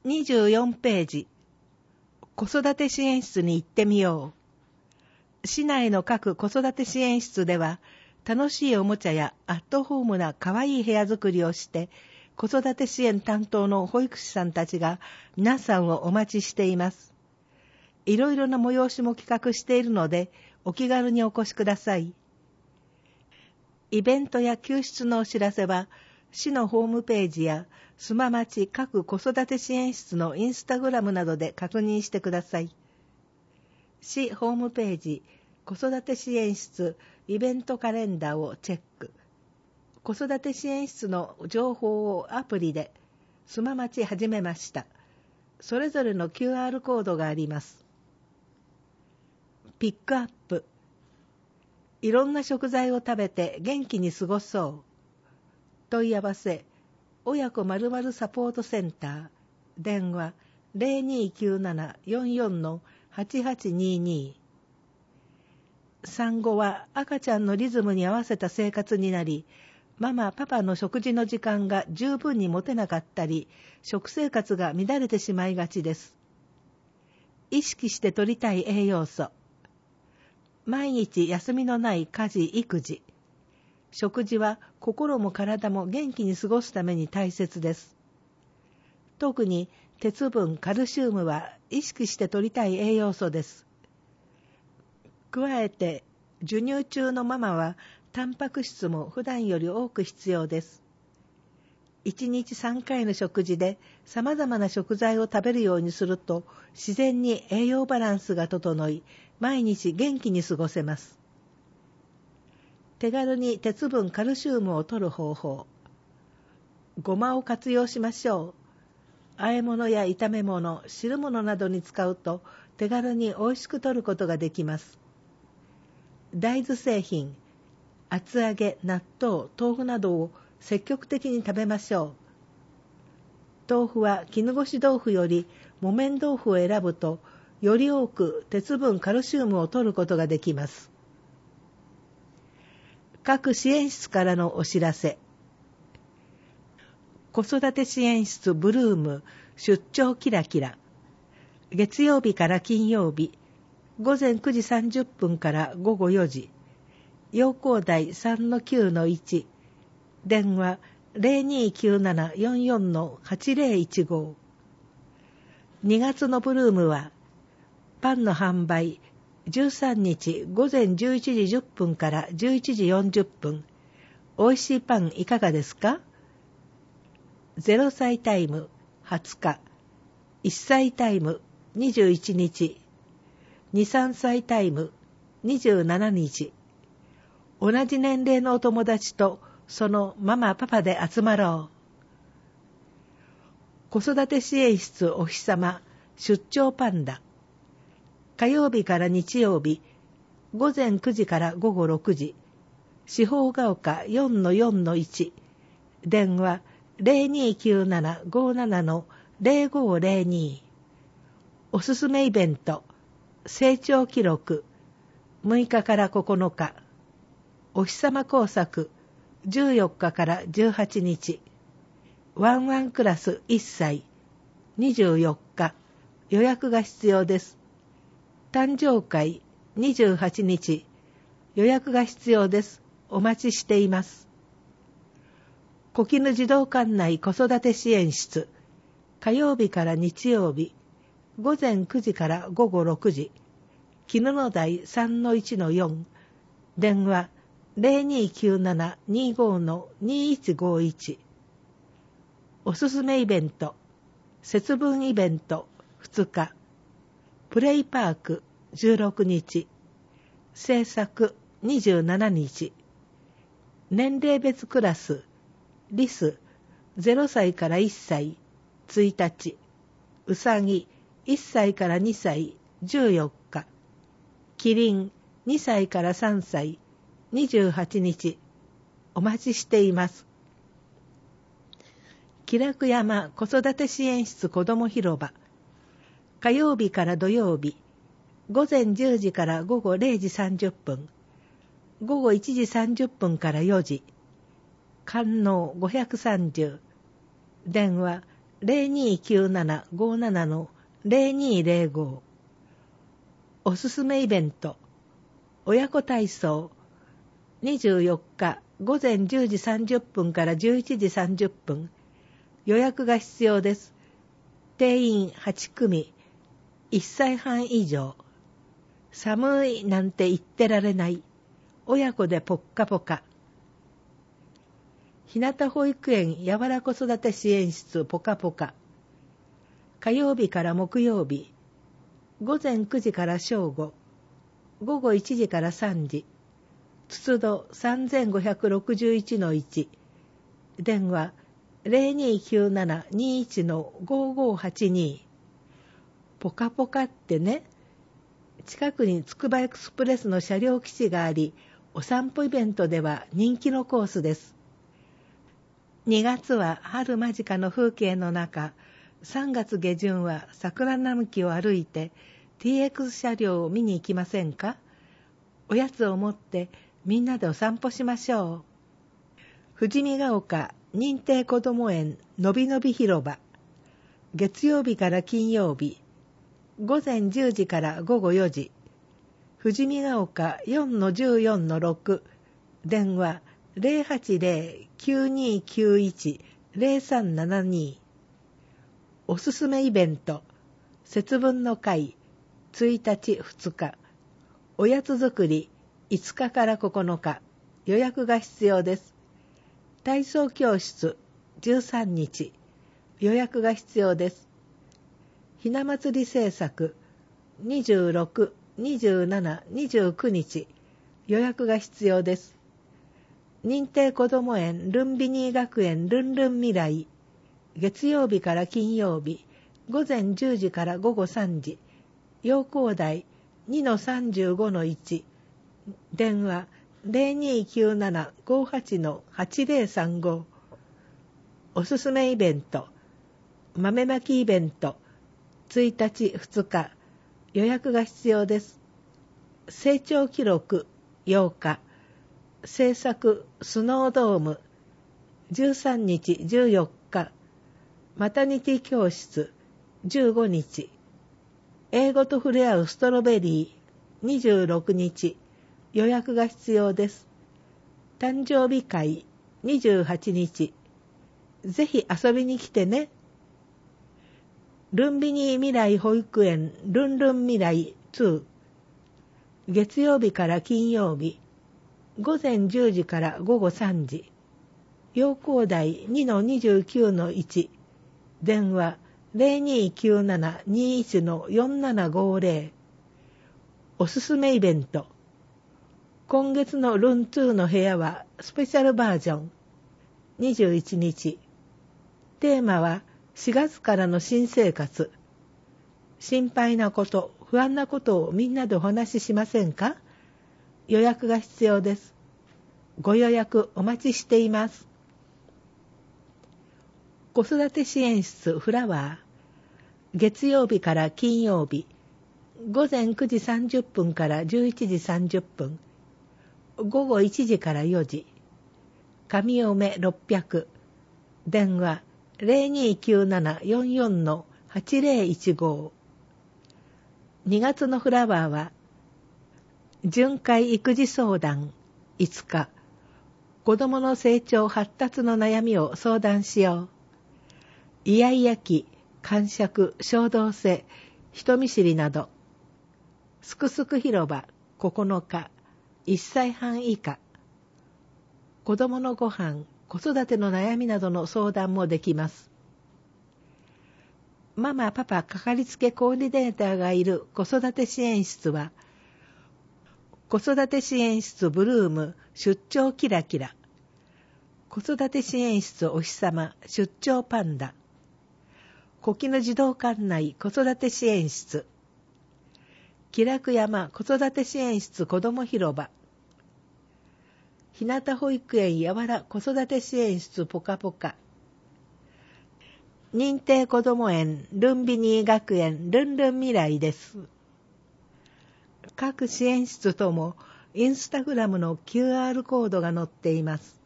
24ページ、子育て支援室に行ってみよう。市内の各子育て支援室では、楽しいおもちゃやアットホームな可愛い部屋作りをして、子育て支援担当の保育士さんたちが皆さんをお待ちしています。いろいろな催しも企画しているので、お気軽にお越しください。イベントや救出のお知らせは、市のホームページや須磨町各子育て支援室のインスタグラムなどで確認してください。市ホームページ、子育て支援室イベントカレンダーをチェック。子育て支援室の情報をアプリで、須磨町始めました。それぞれの QR コードがあります。ピックアップ。いろんな食材を食べて元気に過ごそう。問い合わせ、親子〇〇サポートセンター、電話 029744-8822。産後は赤ちゃんのリズムに合わせた生活になり、ママ、パパの食事の時間が十分に持てなかったり、食生活が乱れてしまいがちです。意識して摂りたい栄養素。毎日休みのない家事・育児。食事は心も体も元気に過ごすために大切です。特に鉄分、カルシウムは意識して摂りたい栄養素です。加えて、授乳中のママはタンパク質も普段より多く必要です。1日3回の食事で様々な食材を食べるようにすると自然に栄養バランスが整い、毎日元気に過ごせます。手軽に鉄分カルシウムを摂る方法。ごまを活用しましょう。和え物や炒め物、汁物などに使うと手軽に美味しく摂ることができます。大豆製品、厚揚げ、納豆、豆腐などを積極的に食べましょう。豆腐は絹ごし豆腐より木綿豆腐を選ぶと、より多く鉄分カルシウムを摂ることができます。各支援室からのお知らせ。子育て支援室ブルーム出張キラキラ。月曜日から金曜日、午前9時30分から午後4時。陽光台 3-9-1。電話 029744-8015。2月のブルームは、パンの販売、13日午前11時10分から11時40分。美味しいパンいかがですか？ 0 歳タイム20日、1歳タイム21日、2、3歳タイム27日。同じ年齢のお友達とそのママパパで集まろう。子育て支援室お日様出張パンダ。火曜日から日曜日、午前9時から午後6時。四方ヶ丘 4-4-1。電話 0297-57-0502。おすすめイベント、成長記録、6日から9日。お日様工作、14日から18日。ワンワンクラス1歳、24日。予約が必要です。誕生会、28日。予約が必要です。お待ちしています。小絹児童館内子育て支援室、火曜日から日曜日、午前9時から午後6時。絹の台 3-1-4。電話0297-25-2151。おすすめイベント、節分イベント2日。プレイパーク16日。制作27日。年齢別クラス、リス0歳から1歳1日。うさぎ1歳から2歳14日。キリン2歳から3歳28日。お待ちしています。喜楽山子育て支援室子ども広場。火曜日から土曜日、午前10時から午後0時30分。午後1時30分から4時。観音530。電話 0297-57-0205。おすすめイベント、親子体操、24日午前10時30分から11時30分。予約が必要です。定員8組、1歳半以上。寒いなんて言ってられない。親子でポッカポカ。ひなた保育園やわら子育て支援室ポカポカ。火曜日から木曜日、午前9時から正午、午後1時から3時。つつど 3561-1。電話 0297-21-5582。ポカポカってね。近くにつくばエクスプレスの車両基地があり、お散歩イベントでは人気のコースです。2月は春間近の風景の中、3月下旬は桜並木を歩いて TX 車両を見に行きませんか？おやつを持ってみんなでお散歩しましょう。富士見ヶ丘認定こども園のびのび広場。月曜日から金曜日、午前10時から午後4時。富士見ヶ丘 4-14-6。電話 080-9291-0372。おすすめイベント、節分の会、1日2日。おやつ作り、5日から9日。予約が必要です。体操教室、13日。予約が必要です。ひな祭り制作、26、27、29日。予約が必要です。認定こども園ルンビニー学園ルンルン未来。月曜日から金曜日、午前10時から午後3時。陽光台 2-35-1。電話 0297-58-8035。おすすめイベント、豆まきイベント、1日2日。予約が必要です。成長記録8日。制作スノードーム13日14日。マタニティ教室15日。英語と触れ合うストロベリー26日。予約が必要です。誕生日会28日。ぜひ遊びに来てね。ルンビニー未来保育園ルンルン未来2。月曜日から金曜日、午前10時から午後3時。陽光台 2-29-1。電話 0297-21-4750。おすすめイベント。今月のルン2の部屋はスペシャルバージョン。21日。テーマは4月からの新生活。心配なこと、不安なことをみんなでお話ししませんか？予約が必要です。ご予約お待ちしています。子育て支援室フラワー。月曜日から金曜日、午前9時30分から11時30分。午後1時から4時。上尾目600。電話 0297-44-8015。2月のフラワーは、巡回育児相談5日。子供の成長発達の悩みを相談しよう。イヤイヤ期、癇癪、衝動性、人見知りなど。すくすく広場9日。1歳半以下。子供のご飯、子育ての悩みなどの相談もできます。ママ、パパ、かかりつけコーディネーターがいる子育て支援室は、子育て支援室ブルーム出張キラキラ。子育て支援室お日様出張パンダ。小木野児童館内子育て支援室。気楽山子育て支援室子ども広場。ひなた保育園やわら子育て支援室ポカポカ。認定こども園ルンビニー学園ルンルン未来です。各支援室ともインスタグラムの QR コードが載っています。